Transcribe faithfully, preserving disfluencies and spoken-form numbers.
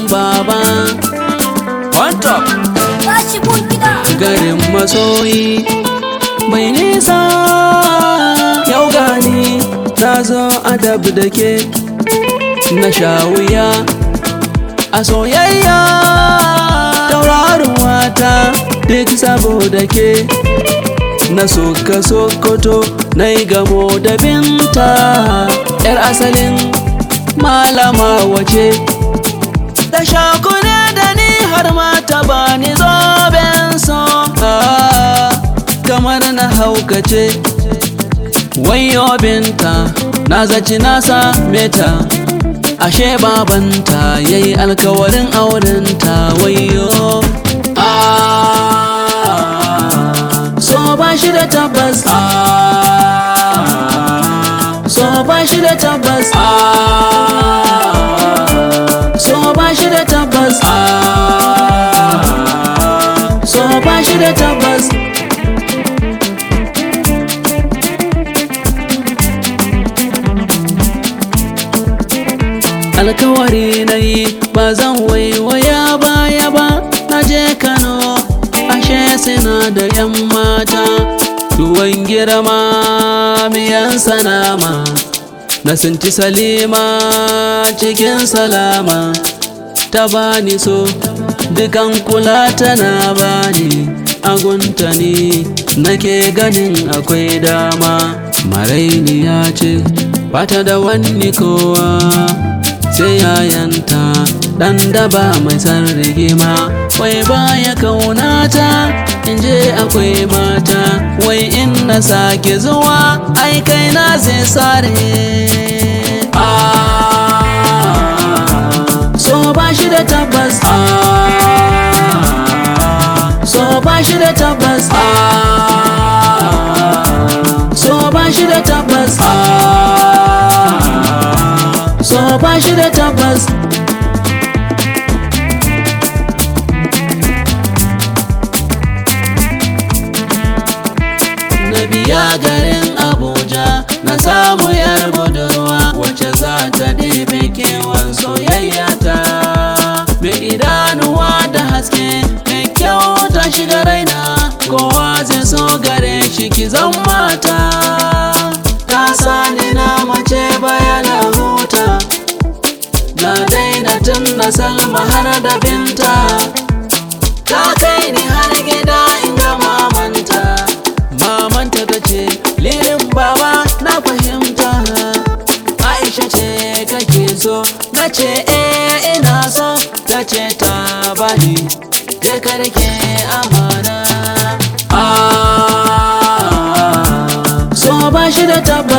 baba on top garin masoyi bai nisa yau gani na zo adab da ke na sha wuya a soyayya taurarin wata duk saboda ke na soka sokoto na yi gamo da binta yar asalin malama wace da shakune da ni har mata bani zoben so kamar na haukace wayo binta na zaci na same ta ashe babanta yayi alkawarin aurenta wayo so ba shi da tabbas so ba shi da tabbas so ba shi da tabbas so ba shi da tabbas alkawari na yi ba zan waiwaya baya ba na je Kano ashe sina da yan mata tuwon girma miyan sanama na sinti Salima cikin salama ta bani so dukan kula tana bani agunta ne nake ganin akwai dama marainiya ce bata da wani kowa sai yayanta dan daba mai san rigima wai baya kaunata in je akwai mata wai in na sake zuwa ai kai na zai sare so ba shi da tabbas so ba shi da tabbas so ba shi da tabbas so ba shi da tabbas na biya garin Abuja na samu yar budurwa wacce za ta ɗebe kewan soyayya ta mai idanuwa da haske mai kyau ta shiga raina kowa zai so gare shi ki zan mata ta sani na mace bayana huta na daina tun na Salma har da binta ta kai ni har gida in ga mamanta mamanta ta ce lirin baba na fahimta Aisha ce kake so na ce eh ina so ta ce ta bani je ka rike amana so ba shi da tabbas